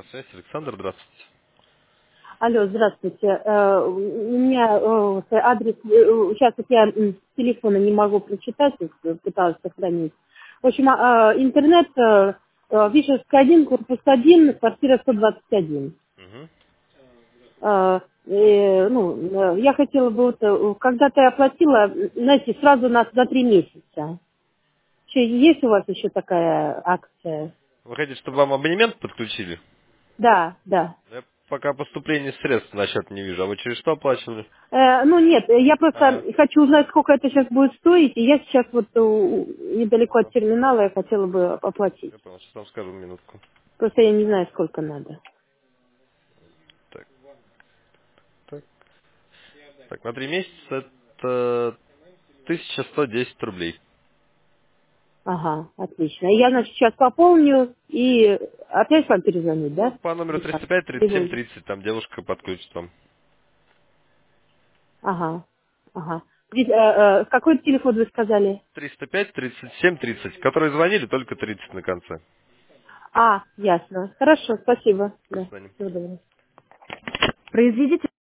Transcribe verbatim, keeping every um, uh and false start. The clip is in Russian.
На связи Александр, здравствуйте. Алло, здравствуйте. Э, У меня э, адрес, э, сейчас вот я м, с телефона не могу прочитать, э, пыталась сохранить. В общем, а, э, интернет, э, э, Вишерская один, корпус один, квартира сто двадцать один. Угу. Э, э, ну, э, я хотела бы, вот, э, когда-то я оплатила, э, знаете, сразу на, за три месяца. Че, есть у вас еще такая акция? Вы хотите, чтобы вам абонемент подключили? Да, да. Я пока поступление средств на счет не вижу. А вы через что оплачивали? Э, ну нет, я просто А, хочу узнать, сколько это сейчас будет стоить, и я сейчас вот э, недалеко от ага. терминала я хотела бы оплатить. Я понял, сейчас вам скажу минутку. Просто я не знаю, сколько надо. Так, так. Так, на три месяца это тысяча сто десять рублей. Ага, отлично. Я, значит, сейчас пополню и опять вам перезвонить, Ну, да? по номеру Или как? триста пять тридцать семь Либо- тридцать, там девушка подключит вам. Ага, ага. Здесь, э, э, какой телефон вы сказали? триста пять тридцать семь тридцать, которые звонили, только тридцать на конце. А, ясно. Хорошо, спасибо. До Да, свидания. всего доброго. Произведите